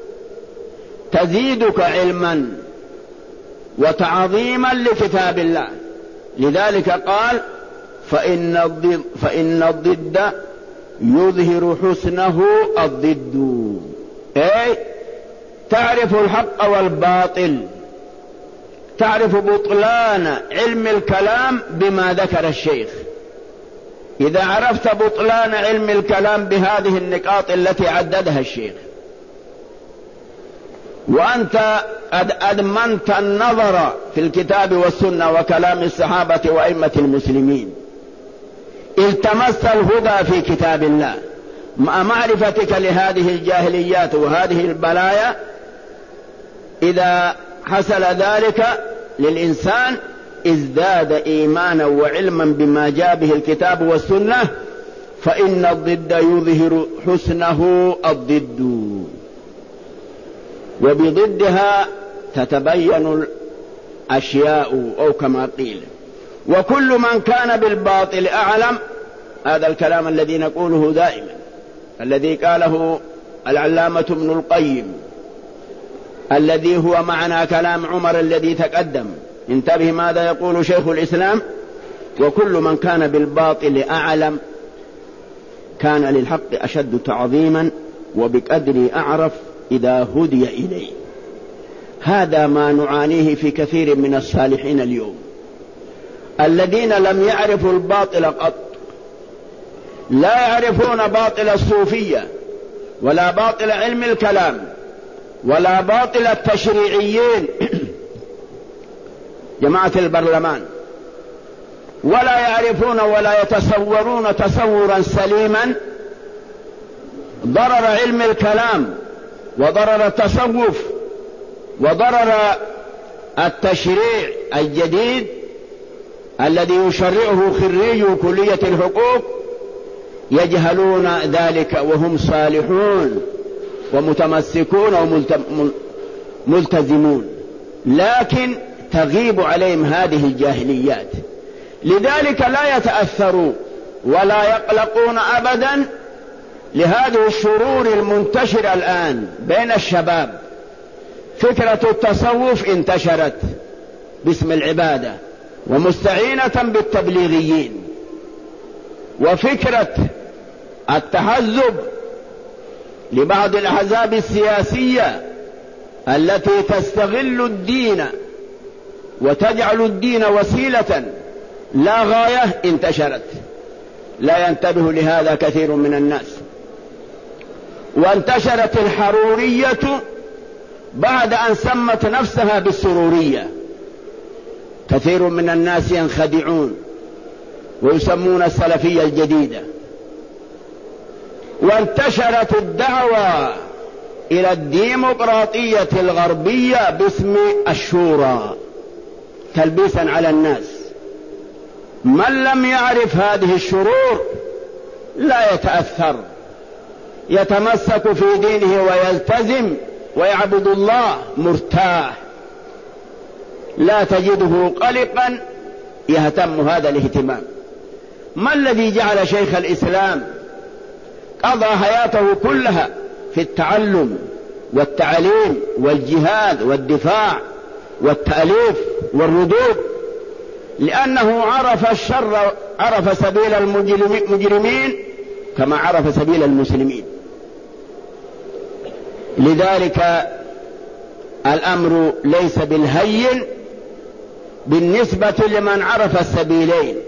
تزيدك علما وتعظيما لكتاب الله. لذلك قال فإن الضد, فإن الضد يظهر حسنه الضد. أي تعرف الحق والباطل، تعرف بطلان علم الكلام بما ذكر الشيخ. إذا عرفت بطلان علم الكلام بهذه النقاط التي عددها الشيخ، وأنت قد أدمنت النظر في الكتاب والسنة وكلام الصحابة وأئمة المسلمين، التمست الهدى في كتاب الله مع معرفتك لهذه الجاهليات وهذه البلايا، إذا حصل ذلك للإنسان ازداد إيمانا وعلما بما جاء به الكتاب والسنة، فإن الضد يظهر حسنه الضد، وبضدها تتبين الأشياء أو كما قيل. وكل من كان بالباطل أعلم، هذا الكلام الذي نقوله دائما، الذي قاله العلامة ابن القيم، الذي هو معنى كلام عمر الذي تقدم. انتبه ماذا يقول شيخ الإسلام: وكل من كان بالباطل أعلم كان للحق أشد تعظيما وبقدر أعرف إذا هدي إليه. هذا ما نعانيه في كثير من الصالحين اليوم، الذين لم يعرفوا الباطل قط، لا يعرفون باطل الصوفية ولا باطل علم الكلام ولا باطل التشريعيين جماعة البرلمان، ولا يعرفون ولا يتصورون تصورا سليما ضرر علم الكلام وضرر التصوف وضرر التشريع الجديد الذي يشرعه خريج كلية الحقوق. يجهلون ذلك وهم صالحون ومتمسكون وملتزمون، لكن تغيب عليهم هذه الجاهليات، لذلك لا يتأثروا ولا يقلقون أبدا لهذه الشرور المنتشرة الآن بين الشباب. فكرة التصوف انتشرت باسم العبادة ومستعينة بالتبليغيين، وفكرة التحزب لبعض الأحزاب السياسية التي تستغل الدين وتجعل الدين وسيلة لا غاية انتشرت، لا ينتبه لهذا كثير من الناس. وانتشرت الحرورية بعد أن سمت نفسها بالسرورية، كثير من الناس ينخدعون ويسمون السلفية الجديدة. وانتشرت الدعوة إلى الديمقراطية الغربية باسم الشورى تلبيسا على الناس. من لم يعرف هذه الشرور لا يتأثر، يتمسك في دينه ويلتزم ويعبد الله مرتاح. لا تجده قلقا يهتم هذا الاهتمام. ما الذي جعل شيخ الإسلام قضى حياته كلها في التعلم والتعليم والجهاد والدفاع والتأليف والردود؟ لأنه عرف الشر، عرف سبيل المجرمين كما عرف سبيل المسلمين. لذلك الأمر ليس بالهين بالنسبة لمن عرف السبيلين.